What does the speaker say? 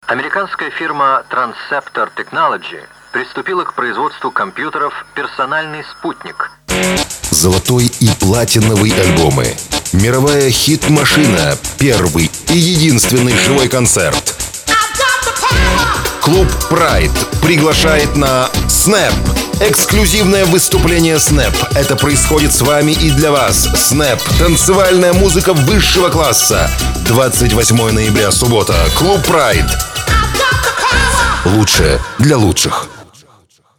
Американская фирма Transceptor Technology приступила к производству компьютеров «Персональный спутник». Золотой и платиновый альбомы. Мировая хит-машина. Первый и единственный живой концерт. Клуб Pride приглашает на Snap. Эксклюзивное выступление Snap. Это происходит с вами и для вас. Snap. Танцевальная музыка высшего класса. 28 ноября, суббота. Клуб Pride. Лучшее для лучших.